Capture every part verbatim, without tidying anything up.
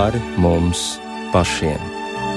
pāri mums pašiem.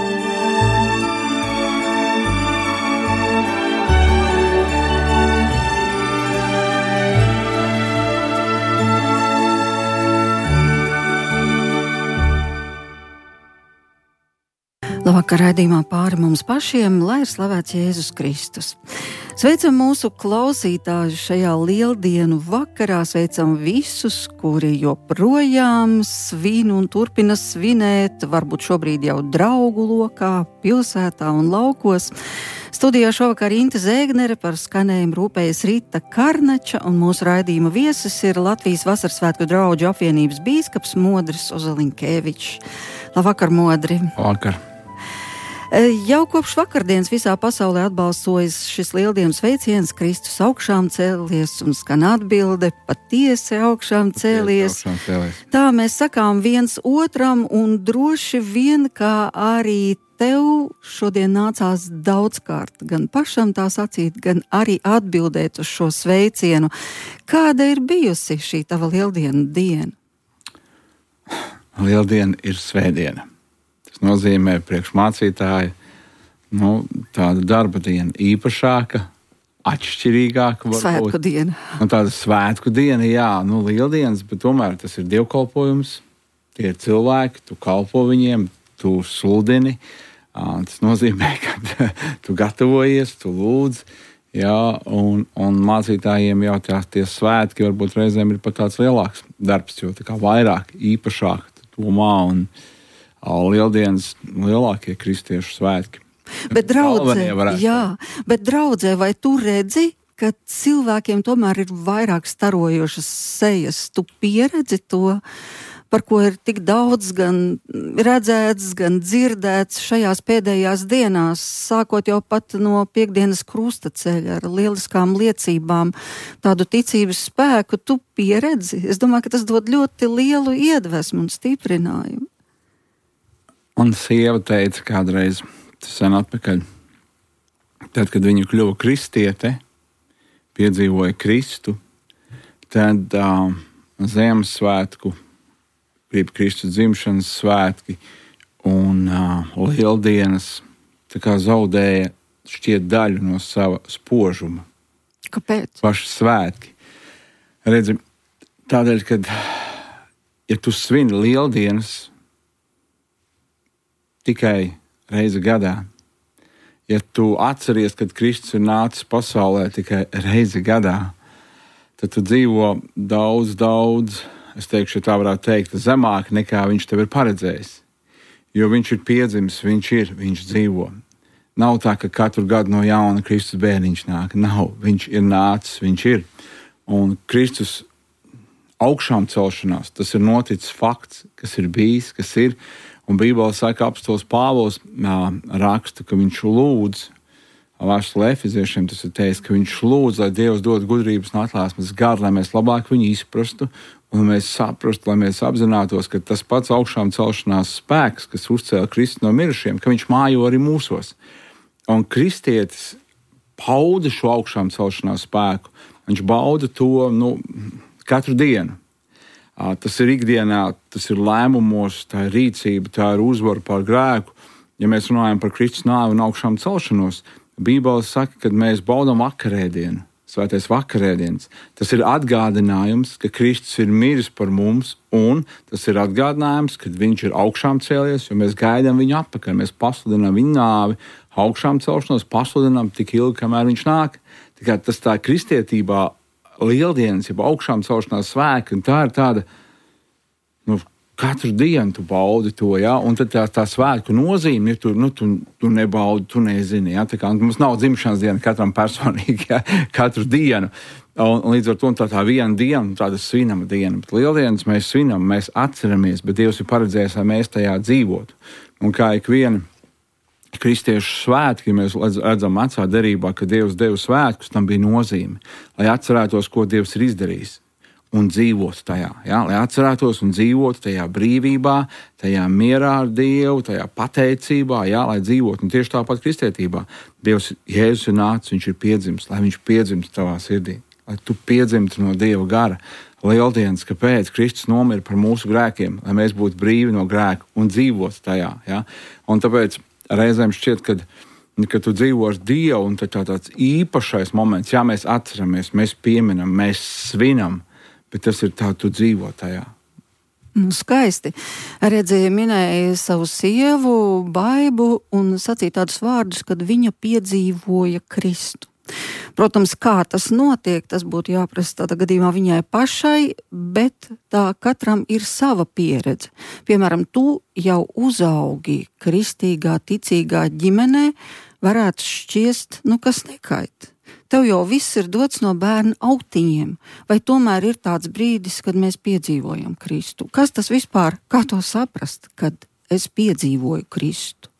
Labvakar, raidījumā pāri mums pašiem, lai ir slavēts Jēzus Kristus. Sveicam mūsu klausītājus šajā lieldienu vakarā, sveicam visus, kuri joprojām svin un turpina svinēt, varbūt šobrīd jau draugu lokā, pilsētā un laukos. Studijā šovakar Inte Zēgnere, par skanējumu rūpējas Rita Karnača, un mūsu raidījuma viesis ir Latvijas Vasarsvētku drauģu apvienības bīskaps Modris Ozolinkēvičs. Labvakar, Modri! Labvakar! Jau kopš vakardienas visā pasaulē atbalsojas šis lieldienu sveiciens Kristus augšām cēlies un skan atbilde patiesi augšām cēlies. Augšām cēlies. Tā mēs sakām viens otram un droši vien, kā arī tev šodien nācās daudzkārt gan pašam tā sacīt, gan arī atbildēt uz šo sveicienu. Kāda ir bijusi šī tava lieldienu diena? Lieldiena ir svētdiena. Tas nozīmē priekšmācītāja, nu, tāda darba diena īpašāka, atšķirīgāka. Varbūt. Svētku diena. Nu, tāda svētku diena, jā, nu, lieldienas, bet tomēr tas ir dievkalpojums. Tie ir cilvēki, tu kalpo viņiem, tu sludini. Tas nozīmē, ka tu gatavojies, tu lūdz, jā, un, un mācītājiem jau tās tie svētki varbūt reizēm ir pat tāds lielāks darbs, jo tā kā vairāk, īpašāk tu domā un lieldienas lielākie kristiešu svētki. Bet draudzē, jā, bet draudzē, vai tu redzi, ka cilvēkiem tomēr ir vairāk starojošas sejas? Tu pieredzi to, par ko ir tik daudz gan redzēts, gan dzirdēts šajās pēdējās dienās, sākot jau pat no piekdienas krustaceļa ar lieliskām liecībām, tādu ticības spēku tu pieredzi? Es domāju, ka tas dod ļoti lielu iedvesmu un stiprinājumu. Man sieva teica kādreiz, tas sen atpakaļ, tad, kad viņa kļuva kristiete, piedzīvoja Kristu, tad uh, Ziemassvētku, jeb Kristus dzimšanas svētki un uh, lieldienas tā kā zaudēja šķiet daļu no sava spožuma. Kāpēc? Paši svētki. Redzi, tādēļ, kad ja tu svini lieldienas tikai reizi gadā, ja tu atceries, kad Kristus ir nācis pasaulē tikai reizi gadā, tad tu dzīvo daudz, daudz, es teikšu, ja tā varētu teikt, zemāk nekā viņš tev ir paredzējis. Jo viņš ir piedzimis, viņš ir, viņš dzīvo. Nav tā, ka katru gadu no jauna Kristus bērniņš nāk. Nav, viņš ir nācis, viņš ir. Un Kristus augšām celšanās, tas ir noticis fakts, kas ir bijis, kas ir. Un Bībelē saka, apostols Pāvils raksta, ka viņš lūdz, vēstulē Efeziešiem tas ir teicis, ka viņš lūdz, lai Dievs dod gudrības un atklāsmes garu, lai mēs labāk viņu izprastu un mēs saprastu, lai mēs apzinātos, ka tas pats augšām celšanās spēks, kas uzcēla Kristu no mirušiem, ka viņš mājo arī mūsos. Un kristietis pauda šo augšām celšanās spēku. Viņš bauda to nu, katru dienu. Tas ir ikdienā, tas ir lēmumos, tā ir rīcība, tā ir uzvara pār grēku. Ja mēs runājam par Kristus nāvi un augšām celšanos, Bībele saka, ka mēs baudām vakarēdienu, svētais vakarēdienas. Tas ir atgādinājums, ka Kristus ir miris par mums, un tas ir atgādinājums, ka viņš ir augšām cēlies, jo mēs gaidām viņu atpakaļ. Mēs pasludinām viņu nāvi, augšām celšanos, pasludinām tik ilgi, kamēr viņš nāk. Tā kā tas tā kristietībā lieldienas, jeb augšām celšanās svēki, un tā ir tāda, nu, katru dienu tu baudi to, jā, un tad tā, tā svētku nozīme, ja tu, nu, tu, tu nebaudi, tu nezini, jā, tā kā mums nav dzimšanas diena katram personīgi, jā, katru dienu, un, un līdz ar to tā tā viena diena, tāda svinama diena, bet lieldienas mēs svinam, mēs atceramies, bet Dievs ir paredzējis, lai mēs tajā dzīvotu, un kā ik viena kristiešu svētki, mēs redzam vecā derībā, ka Dievs deva svētkus, tam bija nozīme, lai atcerētos, ko Dievs ir izdarījis un dzīvot tajā, ja? Lai atcerētos un dzīvot tajā brīvībā, tajā mierā ar Dievu, tajā pateicībā, ja? Lai dzīvot, un tieši tāpat kristietībā. Dievs, Jēzus ir nācis, viņš ir piedzimis, lai viņš piedzimst tavā sirdī, lai tu piedzimtu no Dieva gara. Lieldienas, kāpēc Kristus nomira par mūsu grēkiem, lai mēs būtu brīvi no grēka un dzīvot tajā. Ja? Un tāpēc reizēm šķiet, kad, kad tu dzīvo ar Dievu, un tā tāds īpašais moments, jā, mēs atceramies, mēs pieminam, mēs svinam, bet tas ir tā, tu dzīvo tajā. Nu, skaisti. Redzēja, minēja savu sievu, Baibu, un sacīja tādus vārdus, kad viņa piedzīvoja Kristu. Protams, kā tas notiek, tas būtu jāprasa tādā gadījumā viņai pašai, bet tā katram ir sava pieredze. Piemēram, tu jau uzaugi kristīgā, ticīgā ģimenē, varētu šķiest, nu kas nekait. Tev jau viss ir dots no bērna autiņiem, vai tomēr ir tāds brīdis, kad mēs piedzīvojam Kristu? Kas tas vispār, kā to saprast, kad es piedzīvoju Kristu?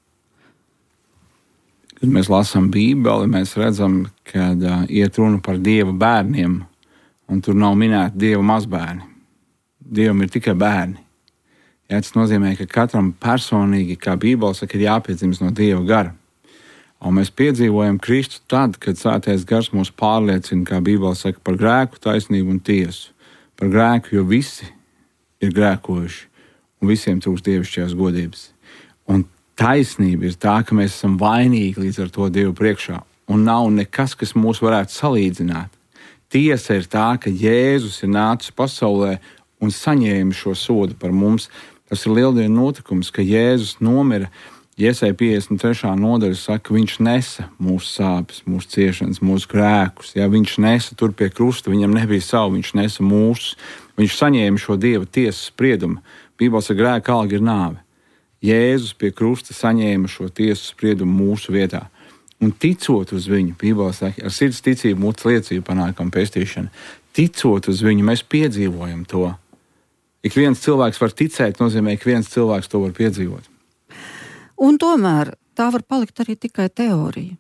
Kad mēs lasām Bībeli, mēs redzam, ka uh, iet runa par Dieva bērniem, un tur nav minēti Dieva mazbērni. Dievam ir tikai bērni. Jā, tas nozīmē, ka katram personīgi, kā Bībeli saka, ir jāpiedzimst no Dieva gara. Un mēs piedzīvojam Kristu tad, kad Svētais gars mūs pārliecina, kā Bībeli saka, par grēku, taisnību un tiesu. Par grēku, jo visi ir grēkojuši, un visiem trūkst dievišķās godības. Un taisnība ir tā, ka mēs esam vainīgi līdz ar to Dievu priekšā, un nav nekas, kas mūs varētu salīdzināt. Tiesa ir tā, ka Jēzus ir nācis pasaulē un saņēma šo sodu par mums. Tas ir lieldienu notikums, ka Jēzus nomira. Jesaja piecdesmit trešā nodaļa saka, ka viņš nesa mūsu sāpes, mūsu ciešanas, mūsu grēkus. Ja, viņš nesa tur pie krusta, viņam nebija savu, viņš nesa mūsu. Viņš saņēma šo Dieva tiesas spriedumu. Bībelē saka, grēka alga ir nāve. Jēzus pie krusta saņēma šo tiesas spriedumu mūsu vietā. Un ticot uz viņu, Bībelē saka, ar sirds ticību mūsu liecību panākam pestīšanu. Ticot uz viņu, mēs piedzīvojam to. Ik viens cilvēks var ticēt, nozīmē, ka viens cilvēks to var piedzīvot. Un tomēr tā var palikt arī tikai teorija.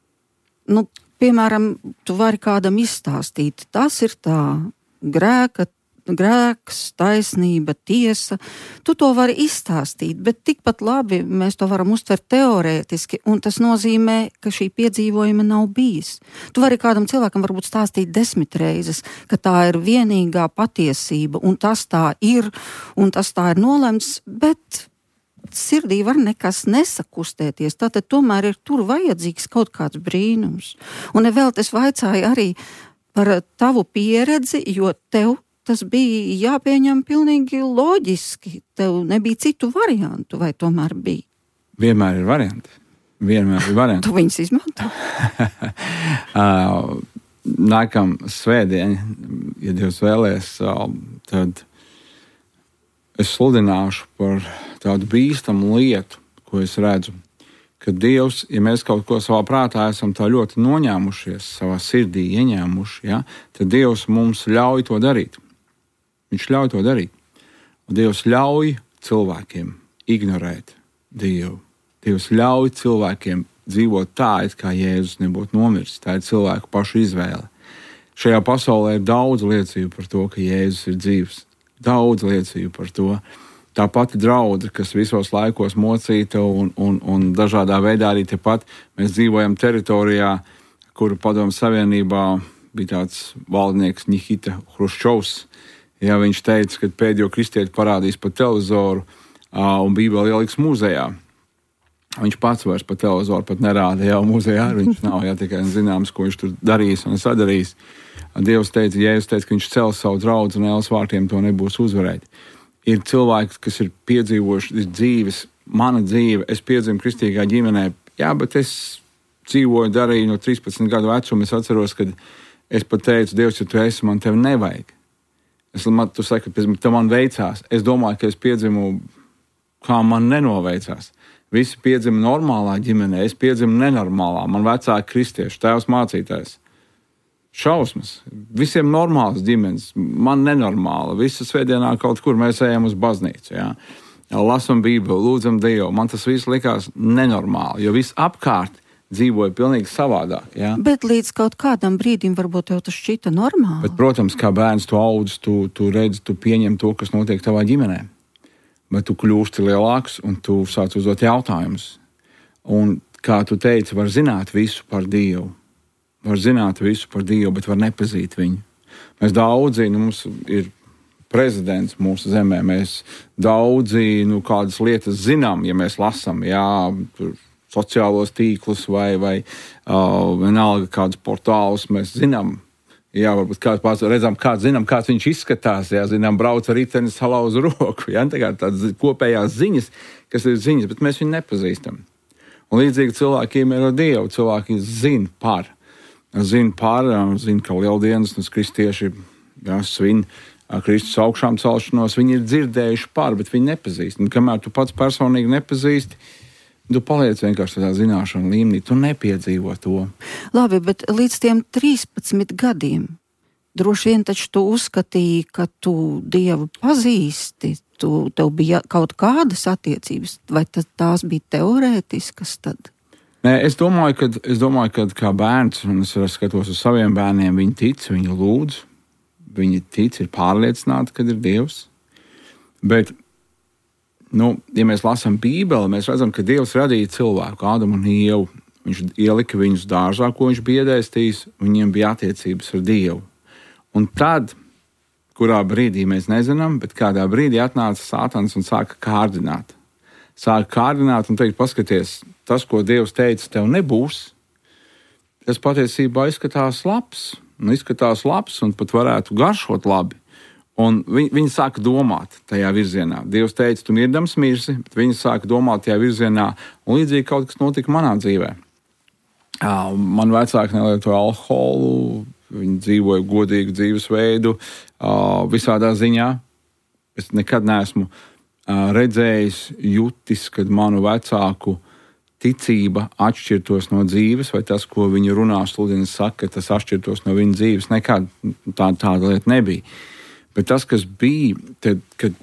Nu, piemēram, tu vari kādam izstāstīt, tas ir tā grēka, grēks, taisnība, tiesa. Tu to vari izstāstīt, bet tikpat labi mēs to varam uztvert teorētiski, un tas nozīmē, ka šī piedzīvojuma nav bijis. Tu vari kādam cilvēkam varbūt stāstīt desmit reizes, ka tā ir vienīgā patiesība, un tas tā ir, un tas tā ir nolemts, bet sirdī var nekas nesakustēties, tātad tomēr ir tur vajadzīgs kaut kāds brīnums. Un vēl es vaicāju arī par tavu pieredzi, jo tev tas bija jāpieņem pilnīgi loģiski. Tev nebija citu variantu, vai tomēr bija? Vienmēr ir varianti. Vienmēr ir varianti. Tu viņus izmanto? uh, nākam svētdien, ja Dievs vēlēs, uh, tad es sludināšu par tādu bīstamu lietu, ko es redzu. Ka Dievs, ja mēs kaut ko savā prātā esam tā ļoti noņēmušies, savā sirdī ieņēmuši, ja, tad Dievs mums ļauj to darīt. Viņš ļauj to darīt. Un Dievs ļauj cilvēkiem ignorēt Dievu. Dievs ļauj cilvēkiem dzīvot tā, it kā Jēzus nebūtu nomiris. Tā ir cilvēku pašu izvēle. Šajā pasaulē ir daudz liecību par to, ka Jēzus ir dzīvs. Daudz liecību par to. Tā pati draudze, kas visos laikos mocīta un, un, un dažādā veidā arī tepat. Mēs dzīvojam teritorijā, kuru Padomju Savienībā bija tāds valdnieks Nikita Hruščovs. Ja viņš teica, ka pēdējo kristieti parādīs pa televizoru uh, un Bībeli ieliks muzejā. Viņš pats vairs pa televizoru pat nerāda, jau muzejā arī viņš nav, ja tikai zināms, ko viņš tur darīs un sadarīs. Dievs teica, Jēzus teica, ka viņš cels savu draudzi un ēlas vārtiem to nebūs uzvarēt. Ir cilvēki, kas ir piedzīvojuši dzīves, mana dzīve, es piedzimu kristīgā ģimenē, jā, bet es dzīvoju, darīju no trīspadsmit gadu vecuma, es atceros, kad es pat teicu, Dievs, ja tu esi, man tevi nevajag. Es, man, tu saki, ka man veicās. Es domāju, ka es piedzimu, kā man nenoveicās. Visi piedzima normālā ģimenē, es piedzimu nenormālā. Man vecāki kristieši, tēvs mācītājs. Šausmas. Visiem normāls ģimenes, man nenormāla. Visa svētdienā kaut kur mēs ejam uz baznīcu. Ja? Lasam Bībeli, lūdzam Dievu. Man tas viss likās nenormāli, jo viss apkārt dzīvoja pilnīgi savādāk. Ja? Bet līdz kaut kādam brīdim varbūt tev tas šķita normāli. Bet, protams, kā bērns tu audz, tu, tu redzi, tu pieņem to, kas notiek tavā ģimenē. Bet tu kļūsti lielāks un tu sāc uzdot jautājumus. Un, kā tu teici, var zināt visu par Dievu. Var zināt visu par Dievu, bet var nepazīt viņu. Mēs daudzi, nu, mums ir prezidents mūsu zemē, mēs daudzi, nu, kādas lietas zinām, ja mēs lasām, jā, tur sociālos tīklus vai, vai uh, vienalga kādus portālus mēs zinām. Jā, varbūt kāds pārs redzam, kāds zinām, kāds viņš izskatās, jā, zinām, brauc ar riteni salauzu roku, jā, tā kā tādas kopējās ziņas, kas ir ziņas, bet mēs viņu nepazīstam. Un līdzīgi cilvēkiem ir ar Dievu, cilvēki zina par, zina par, zina, ka lieldienas, un kristieši, jā, svin Kristus augšām celšanos, viņi ir dzirdējuši par, bet viņi nepazīst. Un kamēr tu pats personīgi nepazīsti, tu paliec vienkārši tādā zināšana līmenī, tu nepiedzīvo to. Labi, bet līdz tiem trīspadsmit gadiem droši vien taču tu uzskatīji, ka tu Dievu pazīsti, tu, tev bija kaut kādas attiecības, vai tās bija teorētiskas tad? Nē, es domāju, ka, es domāju, ka kā bērns, un es skatos uz saviem bērniem, viņi tic, viņi lūdz, viņi tic, ir pārliecināti, ka ir Dievs, bet nu, ja mēs lasām Bībeli, mēs redzam, ka Dievs radīja cilvēku, Ādamu un Ievu. Viņš ielika viņus dārzā, ko viņš bija iedēstījis, viņiem bija attiecības ar Dievu. Un tad, kurā brīdī mēs nezinām, bet kādā brīdī atnāca Sātans un sāka kārdināt. Sāka kārdināt un teikt, paskaties, tas, ko Dievs teica, tev nebūs, tas patiesībā izskatās labs, un izskatās labs un pat varētu garšot labi. Un viņi, viņi sāka domāt tajā virzienā. Dievs teica, tu mirdams mirsi, bet viņi sāka domāt tajā virzienā, un līdzīgi kaut kas notika manā dzīvē. Uh, man vecāki nelietoja alkoholu, viņi dzīvoja godīgu dzīvesveidu, uh, visādā ziņā. Es nekad neesmu uh, redzējis, jutis, kad manu vecāku ticība atšķirtos no dzīves, vai tas, ko viņi runā, sludina, saka, tas atšķirtos no viņa dzīves. Nekad tā, tāda lieta nebija. Bet tas, kas bija, tad, kad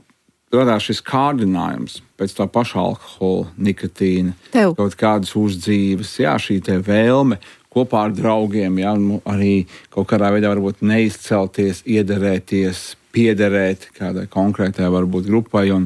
radās šis kārdinājums pēc tā paša alkohola, nikotīna, Tev. Kaut kādas uzdzīves, jā, šī te vēlme kopā ar draugiem, jā, arī kaut kādā veidā varbūt neizcelties, iederēties, piederēt kādai konkrētai varbūt grupai, un,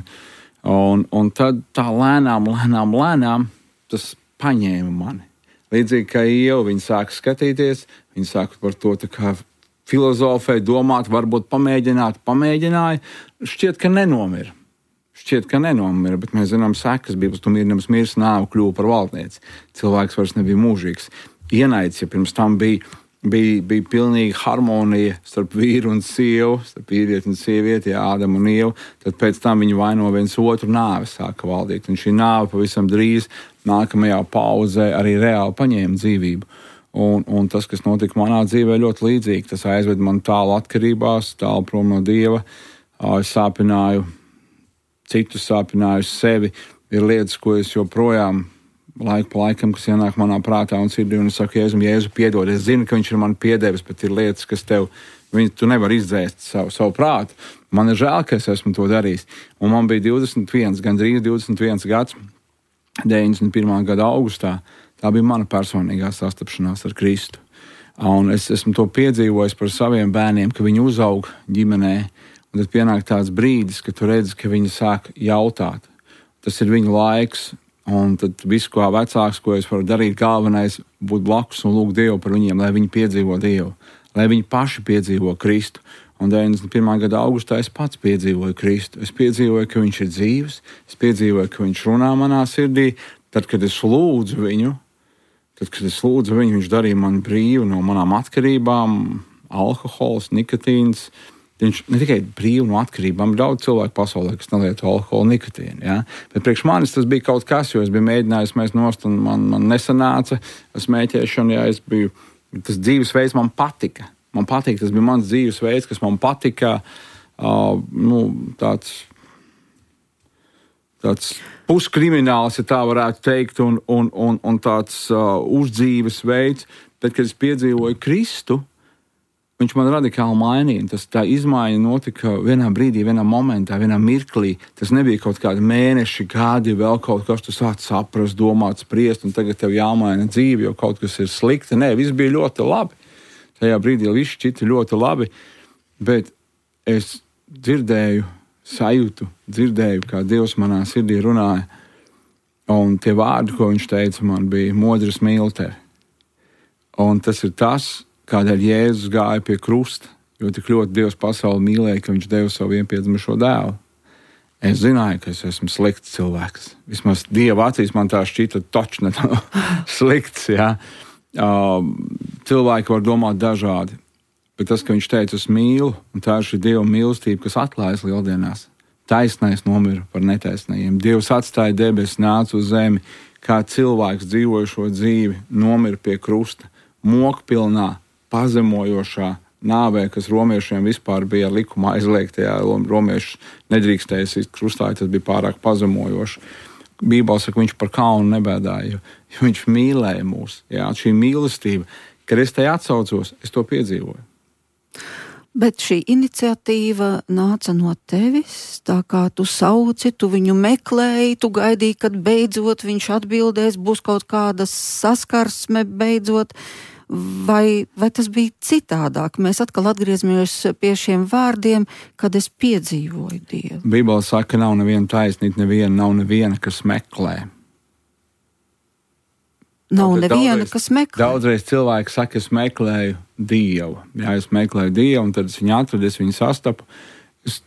un, un tad tā lēnām, lēnām, lēnām tas paņēma mani. Līdzīgi kā Ieva, viņi sāka skatīties, viņi sāka par to tā kā filozofē, domāt, varbūt pamēģināt, pamēģināja, šķiet, ka nenomira. Šķiet, ka nenomira, bet mēs zinām sekas, Bībeles tu mirdams mirs, nāve kļuva par valdnieci. Cilvēks vairs nebija mūžīgs. Ienaids, ja pirms tam bija, bija, bija pilnīga harmonija starp vīru un sievu, starp vīrieti un sievieti, jā, Ādamu un Ievu, tad pēc tam viņi vaino viens otru, nāve sāka valdīt. Un šī nāve pavisam drīz nākamajā pauzē arī reāli paņēma dzīvību. Un, un tas, kas notika manā dzīvē, ļoti līdzīgi. Tas aizved man tālu atkarībās, tālu prom no Dieva. Es sāpināju citus, sāpināju sevi. Ir lietas, ko es joprojām laiku pa laikam, kas ienāk manā prātā un sirdī, un es saku, Jēzu, Jēzu, piedod. Es zinu, ka viņš ir man piedevis, bet ir lietas, kas tev, viņi, tu nevari izdzēst savu, savu prātu. Man ir žēl, ka es esmu to darījis. Un man bija divdesmit viens, gandrīz divdesmit viens gads, deviņdesmit pirmā gada augustā. Tā bija mana personīgā sastapšanās ar Kristu. Un es esmu to piedzīvojis par saviem bērniem, ka viņi uzaug ģimenē, un tad pienāk tāds brīdis, ka tu redzi, ka viņi sāk jautāt. Tas ir viņu laiks, un tad visu, kā vecāks, ko es varu darīt, galvenais būt blakus un lūgt Dievu par viņiem, lai viņi piedzīvo Dievu, lai viņi paši piedzīvo Kristu. Un deviņdesmit pirmā gada augustā es pats piedzīvoju Kristu. Es piedzīvoju, ka viņš ir dzīvs, es piedzīvoju, ka viņš runā manā sirdī. Tad, kad es lūdzu viņu, Tad, kad es lūdzu viņu, viņš darīja mani brīvu no manām atkarībām, alkohols, nikotīns. Viņš ne tikai brīvu no atkarībām, ir daudz cilvēku pasaulē, kas nelieto alkoholu, nikotīnu. Ja? Bet priekš manis tas bija kaut kas, jo es biju mēģinājis mēs nost, un man, man nesanāca smēķēšana, ja es biju, tas dzīvesveids man patika. Man patika, tas bija mans dzīvesveids, kas man patika, uh, nu, tāds... tāds puskrimināls, ja tā varētu teikt, un, un, un, un tāds uh, uzdzīves veids, bet, kad es piedzīvoju Kristu, viņš man radikāli mainīja. Tas tā izmaiņa notika vienā brīdī, vienā momentā, vienā mirklī. Tas nebija kaut kādi mēneši, gadi, vēl kaut kas, tu sāc saprast, domāt, spriest, un tagad tev jāmaina dzīve, jo kaut kas ir slikti. Nē, viss bija ļoti labi. Tajā brīdī viss šķita ļoti labi, bet es dzirdēju, sajūtu, dzirdēju, kā Dievs manā sirdī runāja. Un tie vārdi, ko viņš teica, man bija modras mīl tevi. Un tas ir tas, kādēļ Jēzus gāja pie krusta. Jo tik ļoti Dievs pasauli mīlēja, ka viņš deva savu vienpiedzimušo dēlu. Es zināju, ka es esmu slikts cilvēks. Vismaz Dieva acīs man tā šķita točne slikts. Ja? Uh, cilvēki var domāt dažādi. Bet tas, ka viņš teica, es mīlu, un tā ir šī Dieva mīlestība, kas atklājas lieldienās. Taisnais nomira par netaisnajiem. Dievs atstāja debesis, nāca uz zemi, kā cilvēks dzīvoja šo dzīvi, nomira pie krusta, mokpilnā, pazemojošā nāvē, kas romiešiem vispār bija likumā aizliegtajā. Romieši nedrīkstēja sist krustā, tas bija pārāk pazemojoši. Bībele saka, viņš par kaunu nebēdāja, jo, jo viņš mīlēja mūs. Jā, šī mīlestība, kad es tai atsaucos, es to piedzīvoju. Bet šī iniciatīva nāca no tevis, tā kā tu sauci, tu viņu meklēji, tu gaidīji, kad beidzot viņš atbildēs, būs kaut kāda saskarsme beidzot, vai, vai tas bija citādāk? Mēs atkal atgriezamies pie šiem vārdiem, kad es piedzīvoju Dievu. Bībele saka, ka nav neviena taisnība, neviena, nav neviena, kas meklē. Nav Tad neviena, daudzreiz, kas meklē. Daudzreiz cilvēki saka, es meklēju Dievu. Jā, es meklēju Dievu, un tad es viņu atradu, es viņu sastapu. Es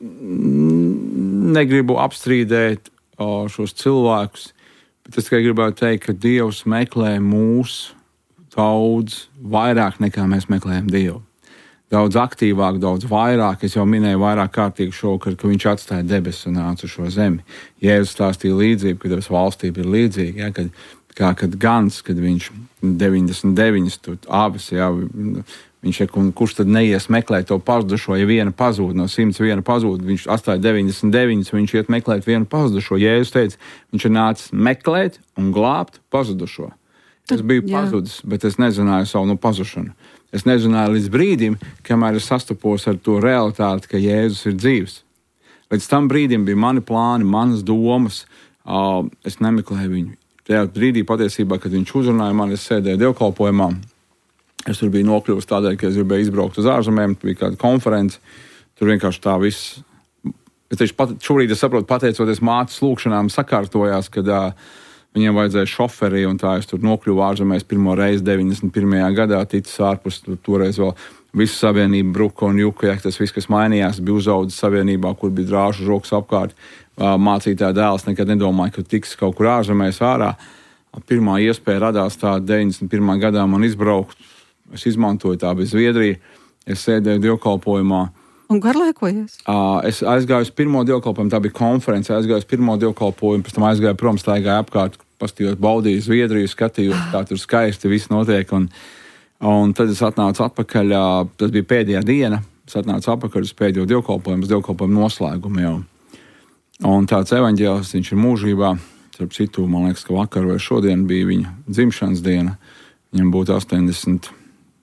negribu apstrīdēt o, šos cilvēkus, bet es tikai gribētu teikt, ka Dievs meklē mūs daudz vairāk nekā mēs meklējam Dievu. Daudz aktīvāk, daudz vairāk. Es jau minēju vairāk kārtīgi šovakar, ka viņš atstāja debesis un nāca uz šo zemi. Jēzus stāstīja līdzību, ka Dievs valstība ir līdzīga, ja, kad kā kad gans, kad viņš deviņdesmit deviņas tur abas, jā, viņš saka, un kurš tad neies meklēt to pazudušo, ja viena pazūd, no simts viena pazūd, viņš atstāja deviņdesmit deviņas, viņš iet meklēt vienu pazudušo. Jēzus teica, viņš ir nācis meklēt un glābt pazudušo. Es biju jā. pazudis, bet es nezināju savu no pazušanu. Es nezināju līdz brīdim, kamēr es sastapos ar to realitāti, ka Jēzus ir dzīvs. Līdz tam brīdim bija mani plāni, manas domas, uh, es nemeklēju viņu. Tajā brīdī patiesībā, kad viņš uzrunāja mani, es sēdēju dievkalpojumā. Es tur biju nokļuvis tādēļ, ka es gribēju izbraukt uz ārzemēm, tur bija kāda konference. Tur vienkārši tā viss. Es teicu, pat, šobrīd es saprotu, pateicoties mātes lūkšanām, sakārtojās, kad uh, viņiem vajadzēja šoferi, un tā es tur nokļuvu ārzemēs pirmo reizi deviņdesmit pirmajā gadā, ticis ārpus, tur, toreiz vēl visu savienību bruka un juka, ja tas viss, kas mainījās, bija uzaudzis savienībā, kur bija drāžu žoks apkārt. Mācītāja dēls nekad nedomāja, ka tiks kaut kur ārzemēs ārā. Pirmā iespēja radās tāda deviņdesmit pirmā gadā man izbraukt. Es izmantoju, tā bija Zviedrija. Es sēdēju dievkalpojumā. Un garlaikojies? Es aizgāju uz pirmo dievkalpojumu, tā bija konference, aizgāju uz pirmo dievkalpojumu, pēc tam aizgāju prom, staigāju apkārt, pastījot, baudīju Zviedriju, skatījos, kā tur skaisti viss notiek. Un, un tad es atnācu atpakaļ, tas bija pēdējā diena, es atnācu atpakaļ uz pēdējo dievkalpojumu, uz dievkalpojumu noslēgumu jau. Un tāds evaņģēlis, viņš ir mūžībā, starp citu, man liekas, ka vakar vai šodien bija viņa dzimšanas diena. Viņam būtu astoņdesmit,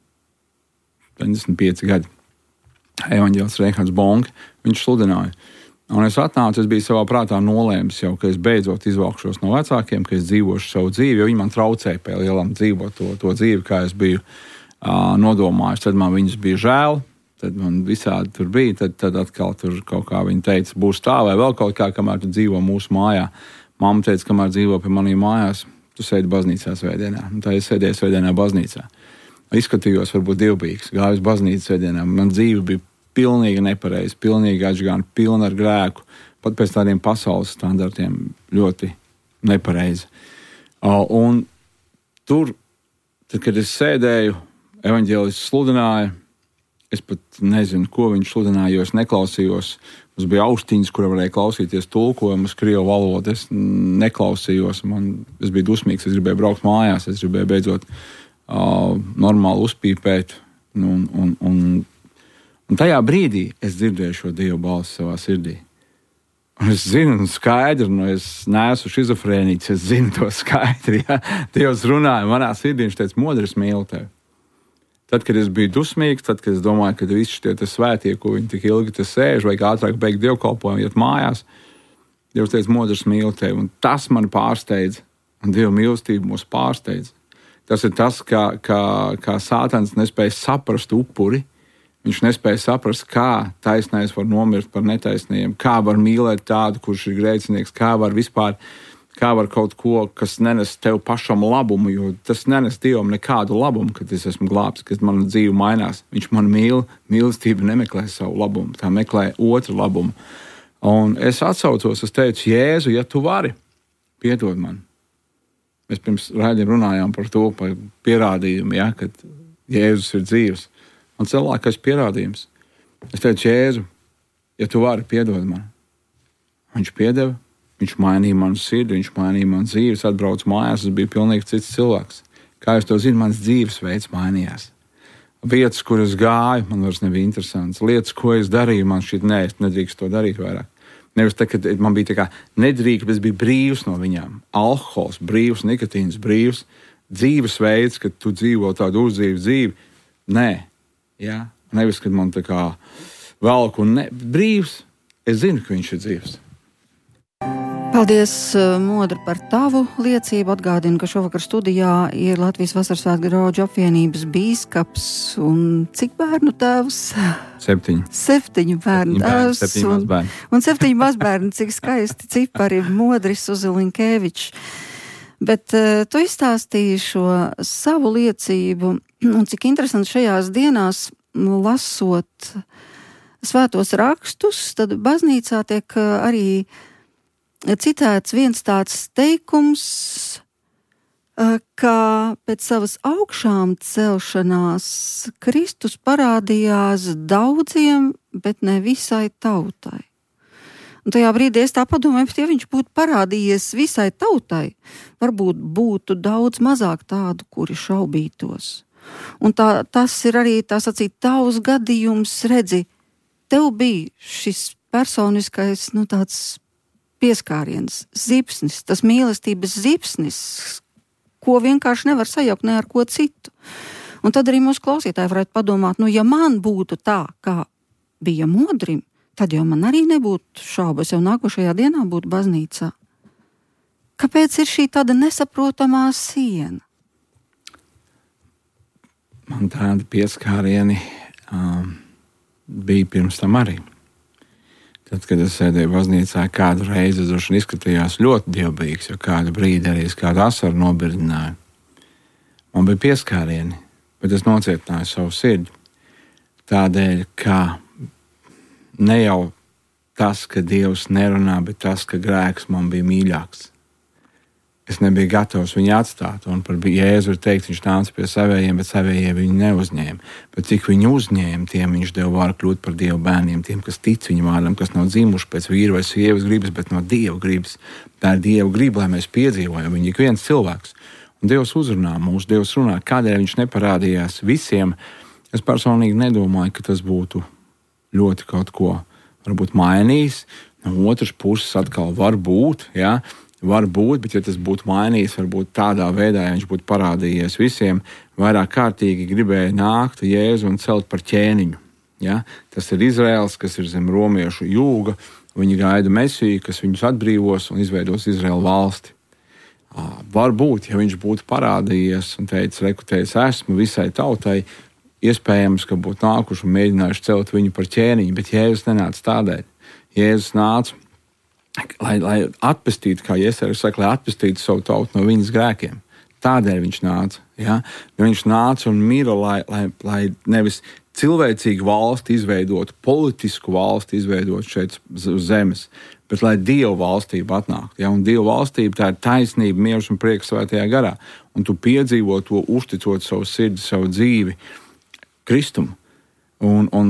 astoņdesmit pieci gadi. Evaņģēlis Reihards Bonke, viņš sludināja. Un es atnācu, es biju savā prātā nolēmis jau, ka es beidzot izvalkšos no vecākiem, ka es dzīvošu savu dzīvi, jo viņi man traucēja pie lielam dzīvot to, to dzīvi, kā es biju uh, nodomājis. Tad man viņus bija žēl. Tad man visādi tur bija, tad, tad atkal tur kaut kā viņi teica, būs tā vai vēl kaut kā, kamēr tu dzīvo mūsu mājā. Mamma teica, kamēr dzīvo pie maniem mājās, tu sēdi baznīcā svētdienā. Un tā es sēdēju svētdienā baznīcā. Izskatījos varbūt divbīgs, gāju uz baznīcu svētdienā. Man dzīve bija pilnīgi nepareiza, pilnīgi atžgāna, pilna ar grēku. Pat pēc tādiem pasaules standartiem ļoti nepareiza. Un tur, tad, kad es sēdēju, evaņģēlis sludināja. Es pat nezinu, ko viņš sludināja, jo es neklausījos. Mums bija austiņas, kura varēja klausīties tulkojumus krievu valodu. Es neklausījos, man, es biju dusmīgs, es gribēju braukt mājās, es gribēju beidzot uh, normāli uzpīpēt. Un, un, un, un tajā brīdī es dzirdēju šo Dievu balsi savā sirdī. Un es zinu skaidri, nu es neesmu šizofrēniķis, es zinu to skaidri. Ja? Dievs runāja manā sirdī, viņš teica, modri, es mīlu tevi. Tad, kad es biju dusmīgs, tad, kad es domāju, ka visi šie svētie, ko viņi tik ilgi te sēž, vai ātrāk beigt dievkalpojumu, iet mājās, Dievs teica, modrs mīl tevi, un tas mani pārsteidz, un Dieva mīlestība mūs pārsteidz. Tas ir tas, kā, kā, kā Sātans nespēja saprast upuri, viņš nespēja saprast, kā taisnais var nomirt par netaisniem, kā var mīlēt tādu, kurš ir grēcinieks, kā var vispār, Kā var kaut ko, kas nenes tev pašam labumu, jo tas nenes Dievam nekādu labumu, kad es esmu glābts, kad mana dzīve mainās. Viņš man mīl, mīlestība nemeklē savu labumu, tā meklē otru labumu. Un es atsaucos, es teicu, Jēzu, ja tu vari, piedod man. Mēs pirms raidījuma runājām par to, par pierādījumu, ja, kad Jēzus ir dzīvs. Un cilvēkais pierādījums. Es teicu, Jēzu, ja tu vari, piedod man. Viņš piedeva. Viņš mainīja manu sirdi, viņš mainīja manu dzīvi, es atbraucu mājās, es biju pilnīgi cits cilvēks. Kā jūs to zināt, mans dzīvesveids mainījās. Vietas, kur es gāju, man vairs nebija interesants. Lietas, ko es darīju, man šķiet, nē, es nedrīkst to darīt vairāk. Nevis tā, ka man bija tā kā nedrīkst, bet es biju brīvs no viņām. Alkohols, brīvs, nikotīns, brīvs. Dzīvesveids, kad tu dzīvo tādu uzdzīvu dzīvi. Nē, jā. Nevis, kad man tā kā velk un ne. Brīvs. Es zinu, ka viņš ir dzīvs. Paldies, Modra, par tavu liecību. Atgādinu, ka šovakar studijā ir Latvijas Vasarsvētku draugu apvienības bīskaps un cik bērnu tēvs? Septiņi. Septiņu bērnu tēvs. Septiņi mazbērni. Un, un septiņu mazbērni, cik skaisti cipari, Modris Uzilinkevičs. Bet uh, tu izstāstīji šo savu liecību, un cik interesanti šajās dienās, lasot svētos rakstus, tad baznīcā tiek arī citēts viens tāds teikums, ka pēc savas augšām celšanās Kristus parādījās daudziem, bet ne visai tautai. Un tajā brīdī es tā padomāju, ja viņš būtu parādījies visai tautai, varbūt būtu daudz mazāk tādu, kuri šaubītos. Un tā, tas ir arī, tā sacīt, tavs gadījums, redzi, tev bija šis personiskais, nu tāds pieskāriens, zipsnis, tas mīlestības zipsnis, ko vienkārši nevar sajaukt ne ar ko citu. Un tad arī mūsu klausītāji varētu padomāt, nu ja man būtu tā, kā bija Modrim, tad jau man arī nebūtu šaubas, jau nākošajā dienā būtu baznīcā. Kāpēc ir šī tāda nesaprotamā siena? Man tādi pieskārieni um, bija pirms tam arī. Tad, kad es sēdēju baznīcā, kādu reizi es droši vien izskatījās ļoti dievbijīgs, jo kādu brīdi arī es kādu asaru nobirdināju. Man bija pieskārieni, bet es nocietināju savu sirdi. Tādēļ, ka ne jau tas, ka Dievs nerunā, bet tas, ka grēks man bija mīļāks. Es nebiju gatavs viņu atstāt, un par Jēzu ir teikt, viņš nāca pie savējiem, bet savējie viņu neuzņēma. Bet cik viņu uzņēma, tiem viņš deva varu kļūt par Dievu bērniem, tiem, kas tic viņu vārdam, kas nav dzimuši pēc vīra vai sievas gribas, bet no Dieva gribas. Tā ir Dieva griba, lai mēs piedzīvojam viņu, ik viens cilvēks. Un Dievs uzrunā mūs, Dievs runā, kādēļ viņš neparādījās visiem. Es personīgi nedomāju, ka tas būtu ļoti kaut ko varbūt mainījis. No otras puses atkal var būt, jā, var būt, bet ja tas būtu mainījis, varbūt tādā veidā, ja viņš būtu parādījies visiem, vairāk kārtīgi gribēja nākt Jēzu un celt par ķēniņu. Ja? Tas ir Izraels, kas ir zem romiešu jūga, viņi gaida Mesiju, kas viņus atbrīvos un izveidos Izraēlu valsti. Varbūt, ja viņš būtu parādījies un teicis, rekutējis esmu visai tautai, iespējams, ka būtu nākuši un mēģinājuši celt viņu par ķēniņu, bet Jēzus nenāca tādēļ. Jēzus nāca Lai, lai atpestītu, kā Jēzus saka, lai atpestītu savu tautu no viņas grēkiem. Tādēļ viņš nāca. Ja? Viņš nāca un mira, lai, lai, lai nevis cilvēcīgu valsti izveidotu, politisku valsti izveidotu šeit uz zemes, bet lai Dieva valstība atnāktu. Ja? Un Dieva valstība tā ir taisnība, miers un prieks svētajā garā. Un tu piedzīvo to, uzticot savu sirdi, savu dzīvi Kristum. Un, un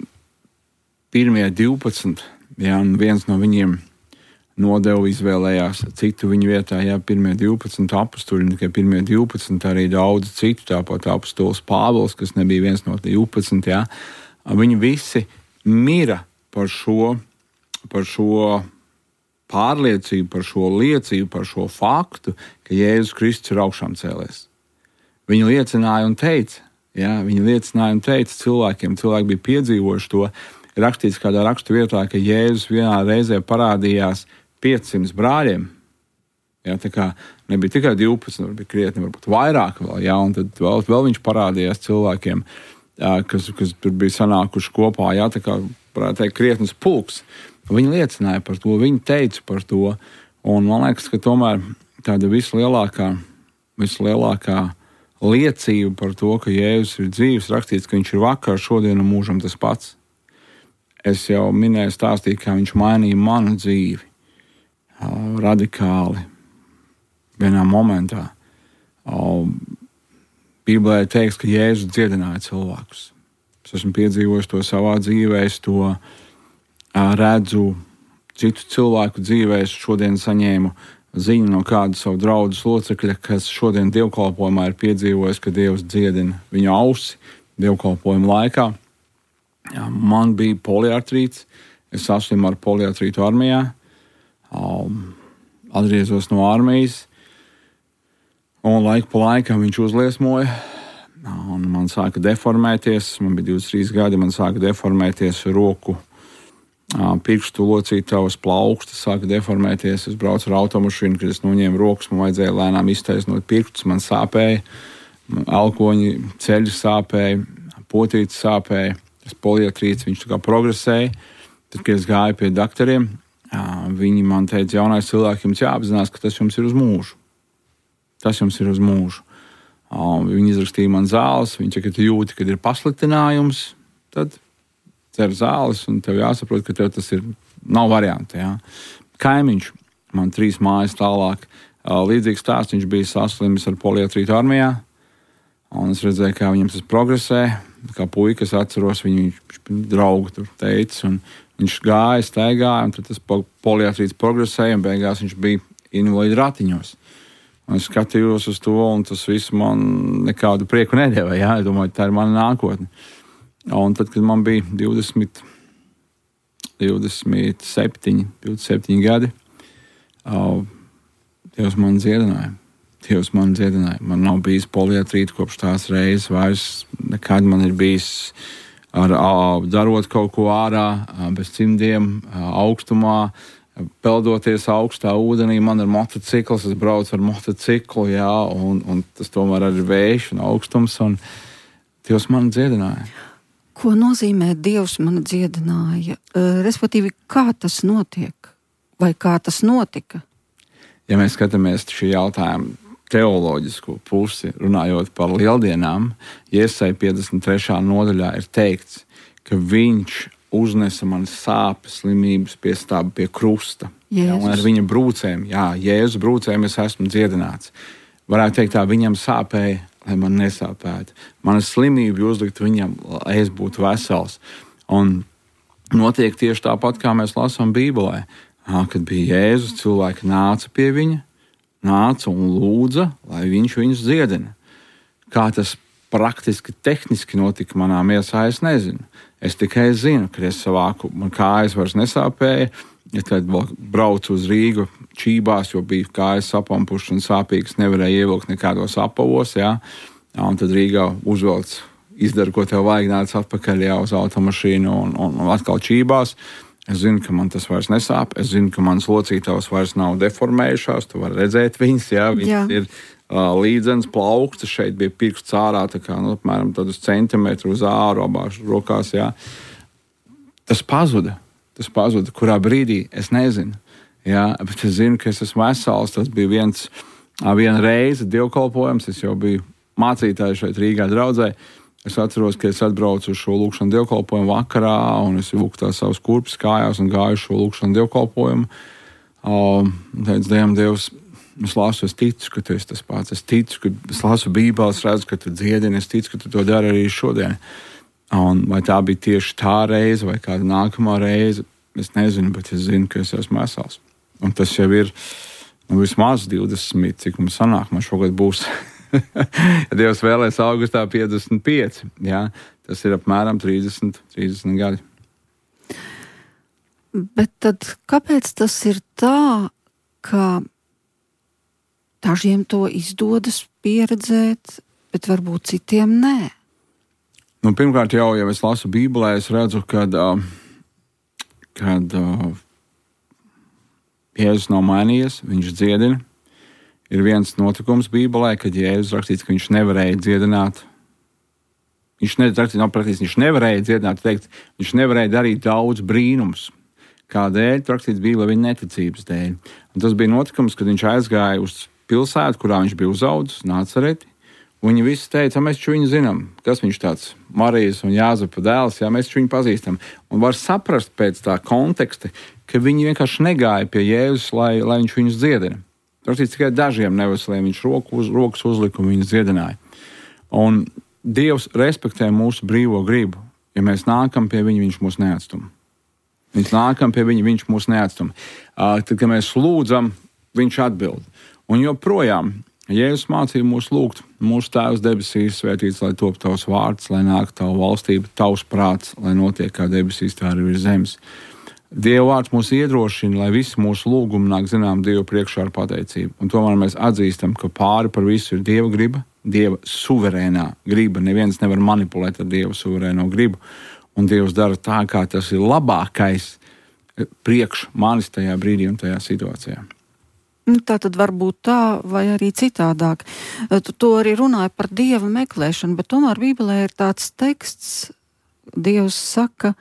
pirmie divpadsmit, ja, un viens no viņiem nodevu izvēlējās citu viņu vietā, jā, pirmie divpadsmit apustuļi, tikai pirmie divpadsmit arī daudz citu, tāpat apustulis Pāvils, kas nebija viens no divpadsmit, jā. Viņi visi mira par šo, par šo pārliecību, par šo liecību, par šo faktu, ka Jēzus Kristus ir augšām cēlies. Viņi liecināja un teica, jā, viņi liecināja un teica cilvēkiem, cilvēki bija piedzīvojuši to, rakstīts kādā rakstu vietā, ka Jēzus vienā reizē parādījās piecsimt brāļiem. Jā, tā kā nebija tikai divpadsmit, bija krietni, varbūt vairāk vēl, jā, un tad vēl, vēl viņš parādījās cilvēkiem, jā, kas, kas tur bija sanākuši kopā, jā, tā kā, varētu teikt, krietnes pulks. Viņi liecināja par to, viņi teica par to, Un man liekas, ka tomēr tāda vislielākā, vislielākā liecība par to, ka Jēzus ir dzīves, rakstīts, ka viņš ir vakar, šodien un mūžam tas pats. Es jau minēju, stāstīju, kā viņš mainīja manu dzīvi radikāli vienā momentā. Bībelē teiks, ka Jēzus dziedināja cilvēkus. Es esmu piedzīvojis to savā dzīvē, es to redzu citu cilvēku dzīvē. Es šodien saņēmu ziņu no kāda savu draugu locekļa, kas šodien dievkalpojumā ir piedzīvojis, ka Dievs dziedina viņu ausi dievkalpojuma laikā. Jā, man bija poliartrīts, es saslimu ar poliartrītu armijā, um, atgriezos no armijas, un laiku pa laikam viņš uzliesmoja, un man sāka deformēties, man bija divdesmit trīs gadi, man sāka deformēties roku, pirkstu locītavas plaukstas sāka deformēties. Es braucu ar automašīnu, kad es noņēmu rokas, man vajadzēja lēnām iztaisnot pirkstus, man sāpēja, elkoņi ceļi sāpēja, potītes sāpēja, tas poliartrīts, viņš tā kā progresēja. Tad, kad es gāju pie doktoriem, viņi man teica, jaunais cilvēks, jums jāapzinās, ka tas jums ir uz mūžu. Tas jums ir uz mūžu. Viņi izrakstīja man zāles, viņi teica, ka tu jūti, kad ir pasliktinājums, tad cer zāles, un tev jāsaprot, ka tev tas ir, nav varianti. Jā. Kaimiņš, man trīs mājas tālāk, līdzīgs stāsts, viņš bija saslimis ar poliartrītu armijā, un es redzēju, kā viņam tas progresē, kā puikas atceros, viņu draugu tur teica, un viņš gāja, staigāja, un tad tas poliartrīts progresēja, un beigās viņš bija invalīdu ratiņos. Un es skatījos uz to, un tas viss man nekādu prieku nedēvē, jā, es domāju, tā ir mana nākotne. Un tad, kad man bija divdesmit, divdesmit septiņi, divdesmit septiņi gadi, uh, Dievs man dziedināja. Dievs man dziedināja. Man nav bijis poliartrīta kopš tās reizes, vairs nekad man ir bijis ar, uh, darot kaut ko ārā, uh, bez cimdiem, uh, augstumā, peldoties augstā ūdenī. Man ir motocikls, es braucu ar motociklu, jā, un, un tas tomēr ir vējš un augstums, un Dievs man dziedināja. Ko nozīmē Dievs mani dziedināja? Respektīvi, kā tas notiek? Vai kā tas notika? Ja mēs skatāmies šī jautājuma teoloģisko pusi, runājot par lieldienām, Jesaja piecdesmit trešā nodaļā ir teikts, ka viņš uznesa man sāpes, slimības pie stāba pie krusta. Jā, un ar viņa brūcēm, jā, Jēzus brūcēm es esmu dziedināts. Varētu teikt tā, viņam sāpēja, lai man nesāpētu. Mana slimība uzlikt viņam, lai es būtu vesels. Un notiek tieši tāpat, kā mēs lasām Bībelē. Kad bija Jēzus, cilvēki nāca pie viņa, nāca un lūdza, lai viņš viņus dziedina. Kā tas praktiski, tehniski notika manā miesā, es nezinu. Es tikai zinu, ka es savāku, man kājas vairs nesāpēja, ja tad braucu uz Rīgu čībās, jo bija kājas sapampušas un sāpīgas, nevarēja ievilkt nekādos apavos, jā. Jā, un tad Rīgā uzvelc, izdara, ko tev vajag, nāc atpakaļ jā, uz automašīnu un, un, un atkal čībās. Es zinu, ka man tas vairs nesāp, es zinu, ka manas locītavas vairs nav deformējušās, tu vari redzēt viņas, jā, viņas jā. ir uh, līdzenas plaukstas, šeit bija pirksts ārā, tā kā, nu, apmēram tādus centimetru uz āru abās rokās, jā. Tas pazuda. Tas pazuda, kurā brīdī, es nezinu. Jā, bet es zinu, ka es esmu vesels. Tas bija viens, viena reize dievkalpojums. Es jau biju mācītājs šeit Rīgā draudzē. Es atceros, ka es atbraucu uz šo lūkšanu dievkalpojumu vakarā, un es vilku tās savus kurpes kājās un gāju šo lūkšanu dievkalpojumu. Um, teicu, Dievam, Dievs, es lasu, es ticu, ka tu esi tas pats. Es ticu, ka es lasu Bībeles, redzu, ka tu dziedini. Es ticu, ka tu to dari arī šodien. Un vai tā bija tieši tā reize vai kāda nākamā reize, es nezinu, bet es zinu, ka es esmu vesels. Un tas jau ir nu, vismaz divdesmit, cik mums sanāk, man šogad būs. Ja Dievs vēlēs augustā piecdesmit pieci, jā, tas ir apmēram trīsdesmit, trīsdesmit gadi. Bet tad kāpēc tas ir tā, ka dažiem to izdodas pieredzēt, bet varbūt citiem nē? Nu, pirmkārt, jau, ja es lasu Bībelē, es redzu, kad, uh, kad uh, Jēzus nav mainījies, viņš dziedina. Ir viens notikums Bībelē, kad Jēzus rakstīts, ka viņš nevarēja dziedināt. Viņš, ne, rakstīts, nav praktiski, viņš nevarēja dziedināt, teikt, viņš nevarēja darīt daudz brīnums. Kādēļ? Tur rakstīts Bībelē viņa neticības dēļ. Un tas bija notikums, kad viņš aizgāja uz pilsētu, kurā viņš bija uzaudzis, Nācereti. Viņi visi teica, mēs viņu zinām, kas viņš tāds Marijas un Jāzepa dēls, jā, mēs viņu pazīstam. Un var saprast pēc tā konteksta, ka viņi vienkārši negāja pie Jēzus, lai, lai viņš viņus dziedina. Rakstīts tikai dažiem neveseliem, viņš roku uz, rokas uzlika un viņus dziedināja. Un Dievs respektē mūsu brīvo gribu. Ja mēs nākam pie viņa, viņš mūs neatstum. Mēs nākam pie viņa, viņš mūs neatstum. Uh, tad, kad mēs lūdzam, viņš atbild. Un joprojām Jēzus mācīja mūs lūgt, mūsu Tēvs debesīs, svētīts, lai top tavs vārds, lai nāk tavu valstību, tavs prāts, lai notiek kā debesīs, tā arī virs zemes. Dieva vārds mūs iedrošina, lai visi mūsu lūgumi nāk zinām Dievu priekšā ar pateicību. Un tomēr mēs atzīstam, ka pāri par visu ir Dieva griba, Dieva suverēnā griba. Neviens nevar manipulēt ar Dieva suverēno gribu. Un Dievs dara tā, kā tas ir labākais priekš manis tajā brīdī un tajā situācijā. Tā tad var būt tā, vai arī citādāk. Tu to arī runāji par Dieva meklēšanu, bet tomēr Bībelē ir tāds teksts, Dievs saka,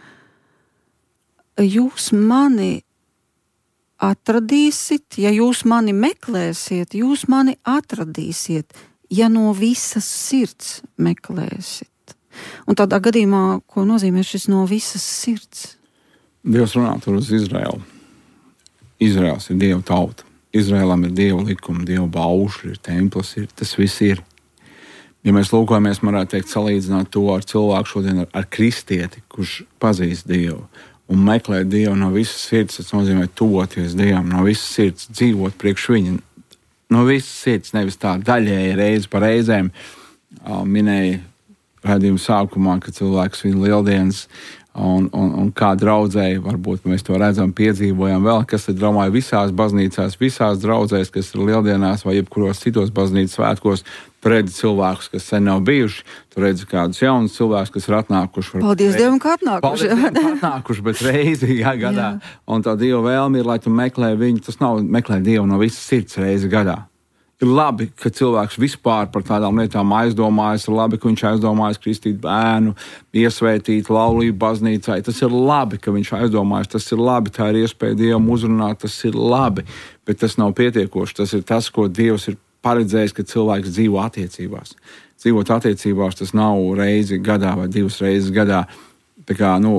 jūs mani atradīsiet, ja jūs mani meklēsiet, jūs mani atradīsiet, ja no visas sirds meklēsiet. Un tādā gadījumā, ko nozīmē šis no visas sirds? Dievs runā tur uz Izraēlu. Izraēls ir Dieva tauta. Izraēlam ir Dieva likumi, Dieva baušļi, ir templis, ir, tas viss ir. Ja mēs lūkojamies, varētu teikt, salīdzināt to ar cilvēku šodien ar, ar kristieti, kurš pazīst Dievu un meklē Dievu no visas sirds, tas nozīmē tuvoties Dievam, no visas sirds, dzīvot priekš viņa, no visas sirds, nevis tā daļēji reizi pa reizēm. Minēja raidījuma sākumā, ka cilvēks svin lieldienas, Un, un, un kā draudzēji, varbūt mēs to redzam, piedzīvojam vēl, kas ir domāju visās baznīcās, visās draudzēs, kas ir lieldienās vai jebkuros citos baznīcas svētkos, tu redzi cilvēkus, kas sen nav bijuši, tu redzi kādus jaunus cilvēkus, kas ir atnākuši. Paldies Dievam, ka atnākuši. Paldies Dievam, ka atnākuši, bet reizi jā, gadā. Jā. Un tā Dieva vēlme ir, lai tu meklē viņu, tas nav meklē Dievu no visas sirds reizi gadā. Ir labi, ka cilvēks vispār par tādām lietām aizdomājas, ir labi, ka viņš aizdomājas kristīt bērnu, iesvētīt laulību baznīcai. Tas ir labi, ka viņš aizdomājas, tas ir labi, tā ir iespēja Dievam uzrunāt, tas ir labi, bet tas nav pietiekoši. Tas ir tas, ko Dievs ir paredzējis, ka cilvēks dzīvo attiecībās. Dzīvot attiecībās tas nav reizi gadā vai divas reizes gadā, tā kā, nu,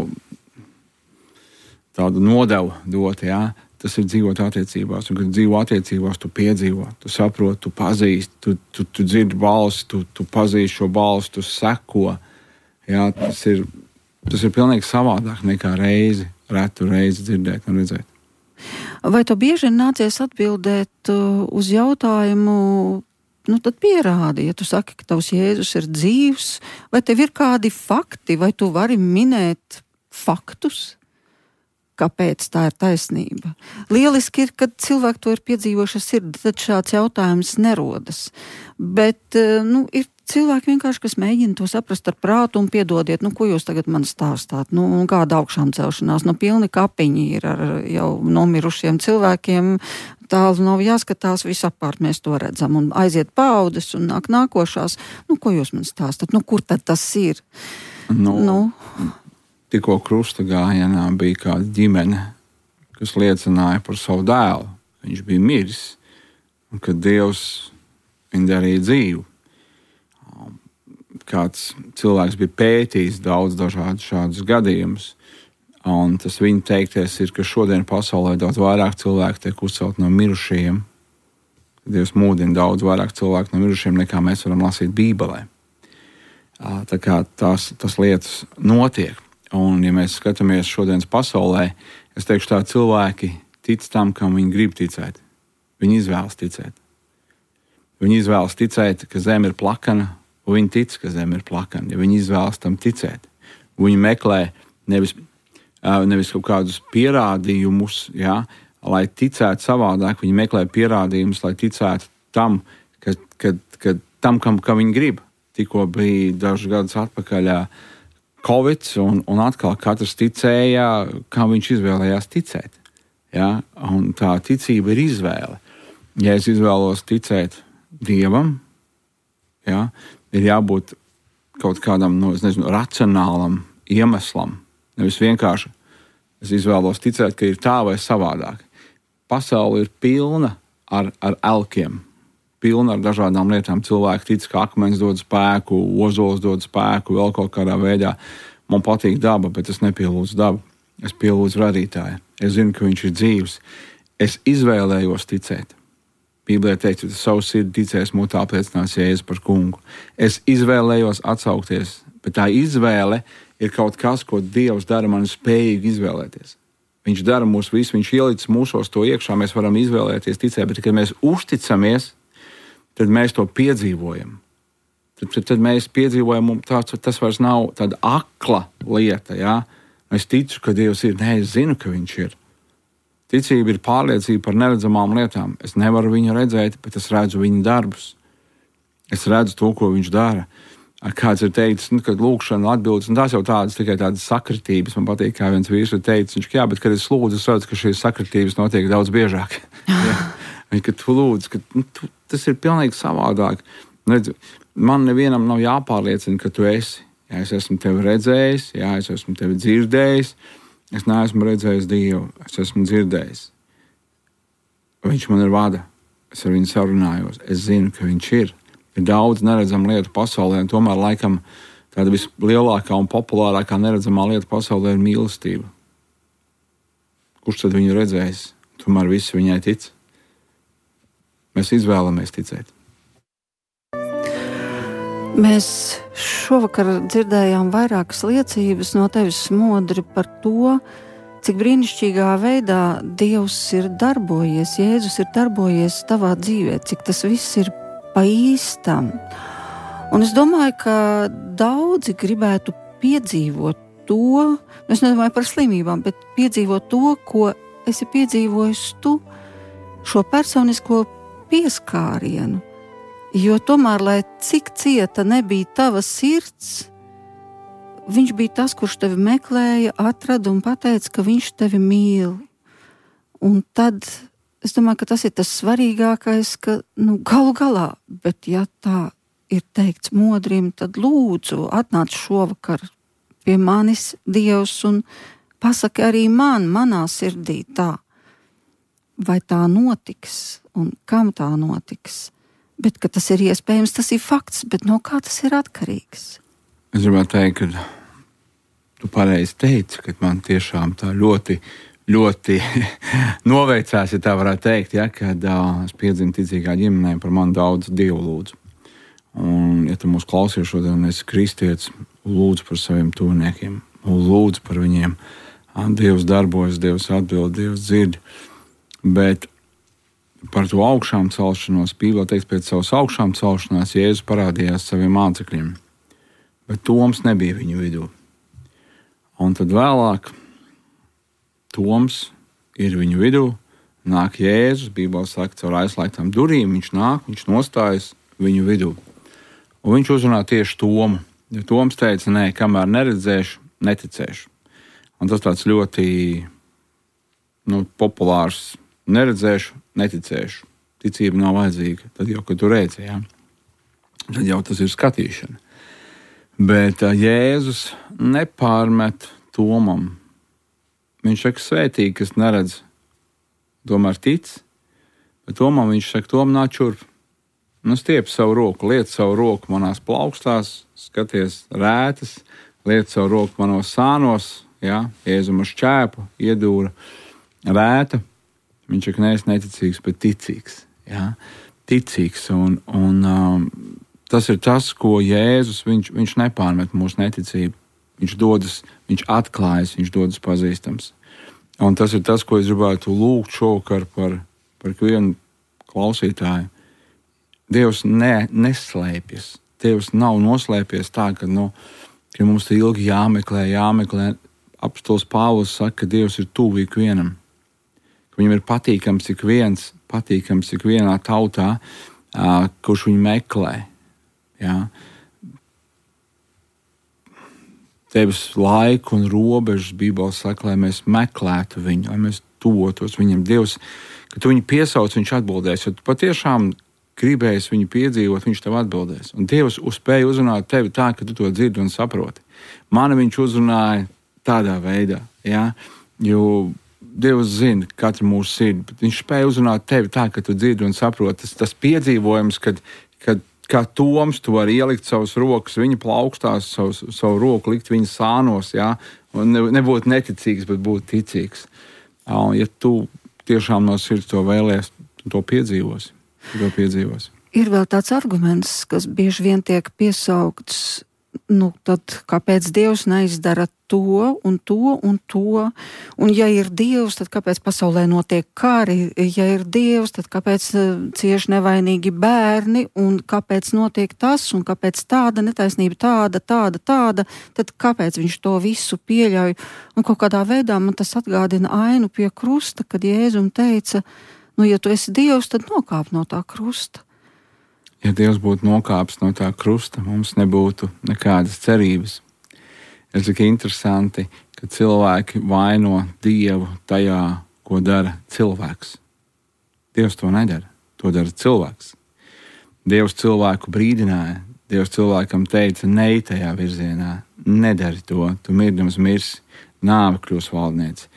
tādu nodevu dot, jā. Tas ir dzīvot attiecībās, un kad dzīvo attiecībās, tu piedzīvo, tu saproti, tu pazīsti, tu, tu, tu dzirdi balsi, tu, tu pazīsti šo balsi, tu seko. Jā, tas ir, tas ir pilnīgi savādāk nekā reizi, retu reizi dzirdēt un redzēt. Vai tu bieži nācies atbildēt uz jautājumu, nu tad pierādi, ja tu saki, ka tavs Jēzus ir dzīvs, vai tev ir kādi fakti, vai tu vari minēt faktus? Kāpēc tā ir taisnība? Lieliski ir, kad cilvēki to ir piedzīvojuši ar sirdi, tad šāds jautājums nerodas. Bet, nu, ir cilvēki vienkārši, kas mēģina to saprast ar prātu un piedodiet, nu, ko jūs tagad man stāstāt? Nu, kāda augšām celšanās? Nu, pilni kapiņi ir ar jau nomirušiem cilvēkiem, tālu nav jāskatās, visapkārt mēs to redzam, un aiziet paudes un nāk nākošās. Nu, ko jūs man stāstat? Nu, kur tad tas ir? Nu... nu Tikko krusta gājienā bija kāda ģimene, kas liecināja par savu dēlu. Viņš bija miris, un kad Dievs viņu darīja dzīvu. Kāds cilvēks bija pētījis daudz dažādus šādus gadījumus, un tas viņa teiktais ir, ka šodien pasaulē daudz vairāk cilvēku tiek uzcelt no mirušajiem. Dievs mūdina daudz vairāk cilvēku no mirušajiem, nekā mēs varam lasīt Bībelē. Tā kā tās, tas lietas notiek. Un, ja mēs skatāmies šodienas pasaulē, es teikšu tā, cilvēki tic tam, kam viņi grib ticēt. Viņi izvēlas ticēt. Viņi izvēlas ticēt, ka zeme ir plakana, un viņi tic, ka zeme ir plakana. Ja viņi izvēlas tam ticēt, viņi meklē nevis, nevis kaut kādus pierādījumus, ja, lai ticētu savādāk, viņi meklē pierādījumus, lai ticētu tam, ka, ka, ka tam, kam, kam viņi grib. Tikko bija dažus gadus atpakaļ Covid, un, un atkal katrs ticēja, kā viņš izvēlējās ticēt. Ja? Un tā ticība ir izvēle. Ja es izvēlos ticēt Dievam, ja, ir jābūt kaut kādam, nu, es nezinu, racionālam iemeslam. Nevis vienkārši Es izvēlos ticēt, ka ir tā vai savādāk. Pasaule ir pilna ar, ar elkiem, pilna ar dažādām lietām. Cilvēki tic, ka akmens dod spēku, ozols dod spēku, vēl kaut kādā veidā. Man patīk daba, bet es nepielūdzu dabu. Es pielūdzu radītāju. Es zinu, ka viņš ir dzīvs. Es izvēlējos ticēt. Bībelē teikts, ka savu sirdi ticēs, mūtā apliecinās Jēzu par kungu. Es izvēlējos atsaukties, bet tā izvēle ir kaut kas, ko Dievs dara man spējīgi izvēlēties. Viņš dara mūs visu, viņš ielicis mūsos to iekšā, mēs varam izvēlēties ticēt, bet kad mēs uzticamies, tad mēs to piedzīvojam. Tad, tad, tad mēs piedzīvojam, tā, tas vairs nav tāda akla lieta, jā. Es ticu, ka Dievs ir, nē, es zinu, ka viņš ir. Ticība ir pārliecība par neredzamām lietām. Es nevaru viņu redzēt, bet es redzu viņa darbus. Es redzu to, ko viņš dara. Kāds ir teicis, nu, kad lūkšana atbildes, un tās jau tādas tikai tādas sakritības. Man patīk, kā viens vīrs ir teicis, viņš, jā, bet, kad es lūdzu, es redzu, ka šīs sakritības notiek daudz biežāk. Kad tu lūdzu, ka nu, tu, tas ir pilnīgi savādāk. Redz, man nevienam nav jāpārliecina, ka tu esi. Jā, es esmu tevi redzējis, jā, es esmu tevi dzirdējis, es neesmu redzējis Dievu, es esmu dzirdējis. Viņš man ir vada, es ar viņu sarunājos, es zinu, ka viņš ir. Ir daudz neredzamu lietu pasaulē, un tomēr laikam tāda vislielākā un populārākā neredzamā lieta pasaulē ir mīlestība. Kurš tad viņu redzējis? Tomēr visi viņai tic. Mēs izvēlamies ticēt. Mēs šovakar dzirdējām vairākas liecības no tevis, Smodri, par to, cik brīnišķīgā veidā Dievs ir darbojies, Jēzus ir darbojies tavā dzīvē, cik tas viss ir pa īstam. Un es domāju, ka daudzi gribētu piedzīvot to, es nedomāju par slimībām, bet piedzīvot to, ko esi piedzīvojis tu, šo personisko pieskārienu. Jo tomēr, lai cik cieta nebija tava sirds, viņš bija tas, kurš tevi meklēja, atrada un pateica, ka viņš tevi mīl. Un tad es domāju, ka tas ir tas svarīgākais, ka nu, galu galā, bet ja tā ir teikts Modrim, tad lūdzu atnāc šovakar pie manis, Dievs, un pasaki arī man, manā sirdī tā. Vai tā notiks un kam tā notiks? Bet, ka tas ir iespējams, tas ir fakts, bet no kā tas ir atkarīgs? Es gribētu teikt, ka tu pareizi teici, ka man tiešām tā ļoti, ļoti noveicās, ja tā varētu teikt, ja, kad uh, es piedzimu ticīgā ģimenē, par mani daudz Dievu lūdzu. Un, ja tu mūs klausies šodien, esi kristietis, lūdzu par saviem tuviniekiem, lūdzu par viņiem. Dievs darbojas, Dievs atbild, Dievs dzird, bet par to augšām celšanos, Bībelē teiks, pēc savas augšām celšanās Jēzus parādījās saviem mācekļiem, bet Toms nebija viņu vidū. Un tad vēlāk Toms ir viņu vidū, nāk Jēzus, Bībelē saka, caur aizslēgtām durvīm, viņš nāk, viņš nostājas viņu vidū. Un viņš uzrunā tieši Tomu, jo Toms teica, nē, kamēr neredzēšu, neticēšu. Un tas tāds ļoti nu, populārs, neredzēšu, neticēšu. Ticība nav vajadzīga. Tad jau, kad tu redzi, jā. Tad jau tas ir skatīšana. Bet uh, Jēzus nepārmet Tomam. Viņš saka, svētīgi, kas neredz, tomēr tic. Bet Tomam viņš saka, Tom nāc šurp. Nu, stiep savu roku, liec savu roku manās plaukstās, skaties rētas, liec savu roku manos sānos, jā. Jēzum ar šķēpu, iedūra rēta. Viņš ir nevis neticīgs, bet ticīgs. Ja? Ticīgs. Un, un, um, tas ir tas, ko Jēzus, viņš, viņš nepārmet mūsu neticību. Viņš dodas, viņš atklājas, viņš dodas pazīstams. Un tas ir tas, ko es gribētu lūgt šovakar par, par vienu klausītāju. Dievs ne, neslēpjas. Dievs nav noslēpies tā, ka, nu, ka mums te ilgi jāmeklē, jāmeklē. Apostols Pāvils saka, ka Dievs ir tuvu ikvienam. Viņam ir patīkams ik viens, patīkams ik vienā tautā, uh, kurš viņu meklē. Jā. Tevis laiku un robežas Bībelē saka, lai mēs meklētu viņu, lai mēs tuvotos viņam. Dievs, kad tu viņu piesauc, viņš atbildēs. Ja tu patiešām gribēsi viņu piedzīvot, viņš tev atbildēs. Un Dievs spēja uzrunāt tevi tā, ka tu to dzirdi un saproti. Mani viņš uzrunāja tādā veidā, jā. Jo Dievs zina katru mūsu sirdi, bet viņš spēja uzrunāt tevi tā, ka tu dzirdi un saproti. Tas, tas piedzīvojums, kad, kad kā Toms tu vari ielikt savus rokas viņa plaukstās, savu, savu roku likt viņa sānos, jā, un ne, nebūt neticīgs, bet būt ticīgs. Jā, un ja tu tiešām no sirds to vēlies, tu to piedzīvosi. Tu to piedzīvosi. Ir vēl tāds arguments, kas bieži vien tiek piesaukts, nu, tad kāpēc Dievs neizdara to un to un to? Un ja ir Dievs, tad kāpēc pasaulē notiek kari? Ja ir Dievs, tad kāpēc cieši nevainīgi bērni? Un kāpēc notiek tas? Un kāpēc tāda netaisnība, tāda, tāda, tāda? Tad kāpēc viņš to visu pieļauj? Un kaut kādā veidā man tas atgādina ainu pie krusta, kad Jēzum teica, nu, ja tu esi Dievs, tad nokāp no tā krusta. Ja Dievs būtu nokāpis no tā krusta, mums nebūtu nekādas cerības. Ir tik interesanti, ka cilvēki vaino Dievu tajā, ko dara cilvēks. Dievs to nedara, to dara cilvēks. Dievs cilvēku brīdināja, Dievs cilvēkam teica, neej tajā virzienā, nedari to, tu mirdams mirsi, nāve kļūs valdniece.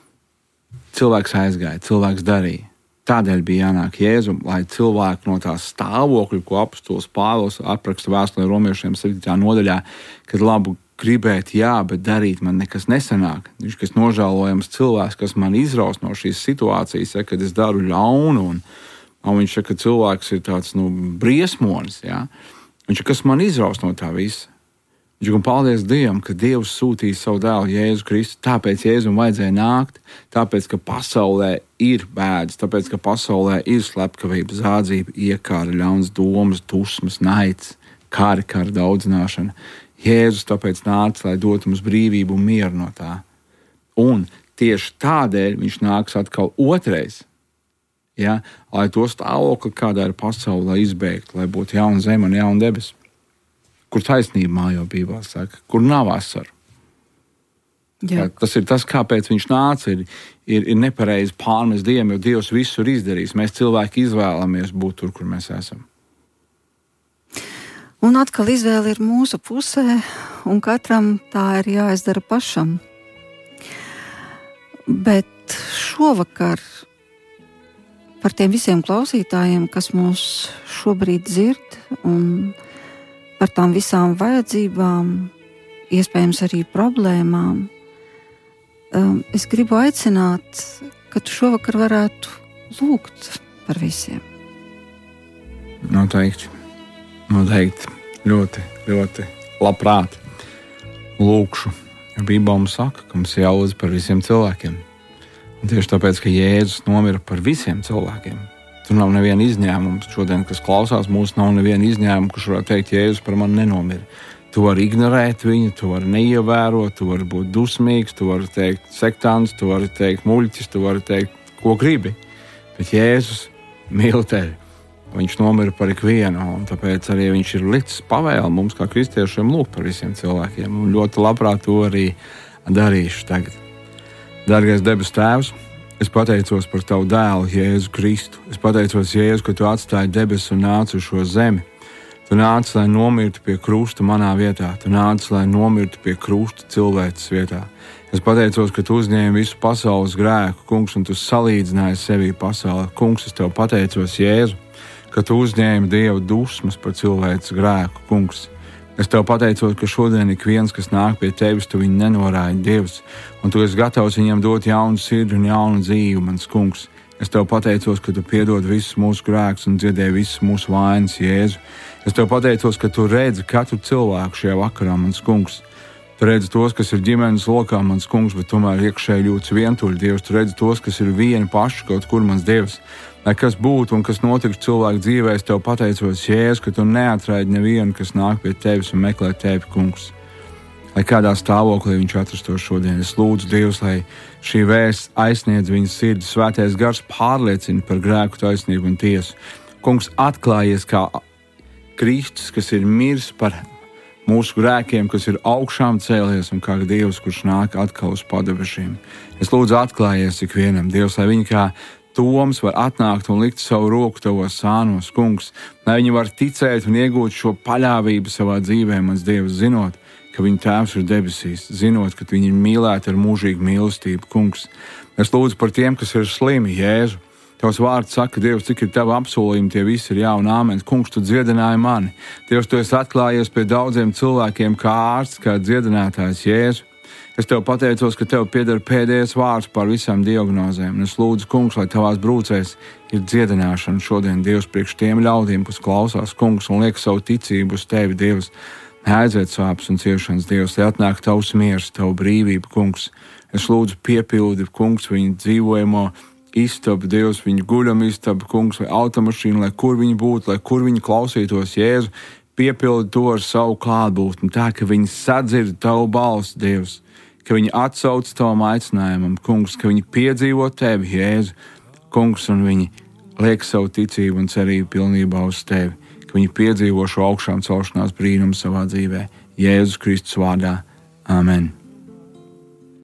Cilvēks aizgāja, cilvēks darīja. Tādēļ bija jānāk Jēzum, lai cilvēki no tā stāvokļa, ko apostols Pāvils apraksta vēstulē romiešiem septītajā nodaļā, kad labu gribēt, jā, bet darīt man nekas nesanāk. Viņš, kas nožēlojams cilvēks, kas man izraus no šīs situācijas, ja, kad es daru ļaunu, un, un viņš saka, ka cilvēks ir tāds, nu, briesmonis, ja. Viņš, kas man izraus no tā visa. Viņš, un paldies Dievam, ka Dievs sūtīja savu dēlu Jēzu Kristu, tāpēc Jēzum vajadzēja nākt, tāpēc, ka pasaulē ir bēdas, tāpēc, ka pasaulē ir slepkavība, zādzība, iekāra, ļauns domas, dusmas, naids, kari, kara daudzināšana. Jēzus tāpēc nāca, lai dotu mums brīvību un mieru no tā. Un tieši tādēļ viņš nāks atkal otrais, ja, lai to stāvokli, kādā ir pasaule, lai izbeigtu, lai būtu jauna zeme un jauna debes. Kur taisnība mājo Bībelē saka, kur nav asaru. Jā. Tas ir tas, kāpēc viņš nāca, ir, ir, ir nepareizi pārmest Dievam, jo Dievs visu ir izdarījis. Mēs cilvēki izvēlamies būt tur, kur mēs esam. Un atkal izvēle ir mūsu pusē, un katram tā ir jāizdara pašam. Bet šovakar par tiem visiem klausītājiem, kas mūs šobrīd dzird, un par tām visām vajadzībām, iespējams arī problēmām, es gribu aicināt, ka tu šovakar varētu lūgt par visiem. Noteikti. Noteikti. Ļoti, ļoti labprāt lūkšu. Jo Bībelē mums saka, ka mums jālūdz par visiem cilvēkiem. Un tieši tāpēc, ka Jēzus nomira par visiem cilvēkiem. Tur nav neviena izņēmuma. Šodien, kas klausās, mūs nav neviena izņēmuma, kurš varētu teikt, Jēzus par mani nenomira. Tu vari ignorēt viņu, tu vari neievērot, tu vari būt dusmīgs, tu vari teikt sektāns, tu vari teikt muļķis, tu vari teikt, ko gribi. Bet Jēzus mīl tevi. Viņš nomira par ikvienu, un tāpēc arī viņš ir licis pavēli mums, kā kristiešiem, lūgt par visiem cilvēkiem. Un ļoti labprāt to arī darīšu tagad. Dargais debes Tēvs, es pateicos par tavu dēlu, Jēzu Kristu. Es pateicos, Jēzu, ka tu atstāji debesis un nāci uz šo zemi. Tu nāci, lai nomirtu pie krusta manā vietā. Tu nāci, lai nomirtu pie krusta cilvēces vietā. Es pateicos, ka tu uzņēmi visu pasaules grēku, kungs, un tu salīdzināji sevi pasaulē. Kungs, es tev pateicos, Jēzu, ka tu uzņēmi Dieva dusmas par cilvēces grēku, kungs. Es tev pateicos, ka šodien ik viens, kas nāk pie tevis, tu viņu nenorādi, Dievs, un tu esi gatavs viņam dot jaunu sirdi un jaunu dzīvi, mans kungs. Es tev pateicos, ka tu piedod visus mūsu grēkus un dziedē visas mūsu vainas, Jēzu. Es tev pateicos, ka tu redzi katru cilvēku šajā vakarā, mans kungs. Tu redzi tos, kas ir ģimenes lokā, mans kungs, bet tomēr iekšēji jūtas vientuļi, Dievs. Tu redzi tos, kas ir vieni paši kaut kur, mans Dievs. Lai kas būtu un kas notiks cilvēku dzīvē, es tev pateicos, Jēzus, ka tu neatraidi nevienu, kas nāk pie tevis un meklē tevi, kungs. Lai kādā stāvoklī viņš atrastos šodien, es lūdzu Dievs, lai šī vēsts aizsniedz viņas sirdi, svētais gars pārliecina par grēku, taisnību un tiesu. Kungs, atklājies kā Kristus, kas ir miris par mūsu grēkiem, kas ir augšām cēlies, un kā Dievs, kurš nāk atkal uz padebešiem. Es lūdzu atklājies ikvienam, Dievs, lai viņi kā Toms var atnākt un likt savu roku tavos sānos, kungs, lai viņi var ticēt un iegūt šo paļāvību savā dzīvē, mans Dievs, zinot, ka viņa tēvs ir debesīs, zinot, ka viņi ir mīlēti ar mūžīgu mīlestību, kungs. Es lūdzu par tiem, kas ir slimi, Jēzu. Tavs vārds saka, Dievs, cik ir Tava apsolījumi, tie visi ir jā un āmen. Kungs, Tu dziedināji mani. Dievs, Tu esi atklājies pie daudziem cilvēkiem kā ārsts, kā dziedinātājs, Jēzu. Es Tev pateicos, ka Tev pieder pēdējais vārds par visām diagnozēm. Un es lūdzu, kungs, lai Tavās brūcēs ir dziedināšana šodien, Dievs, priekš tiem ļaudīm, kas klausās, kungs, un liek savu ticību uz Tevi, Dievs. Aiziet sāpes un ciešanas, Dievs, lai atnāk Tavs miers, Tavu brīvību, kungs. Es lūdzu piepildi, kungs, viņu dzīvojamo istabu, Dievs, viņu guļam istabu, kungs, vai automašīnu, lai kur viņi būtu, lai kur viņi klausītos, Jēzu, piepildi to ar savu klātbūtni, tā, ka viņi sadzird Tavu balsi, Dievs, ka viņi atsauc Tavam aicinājumam, kungs, ka viņi piedzīvo Tevi, Jēzu, kungs, un viņi liek savu ticību un cerību pilnībā uz Tevi, ka viņi piedzīvo šo augšām celšanās brīnumu savā dzīvē, Jēzus Kristus vārdā. Āmen.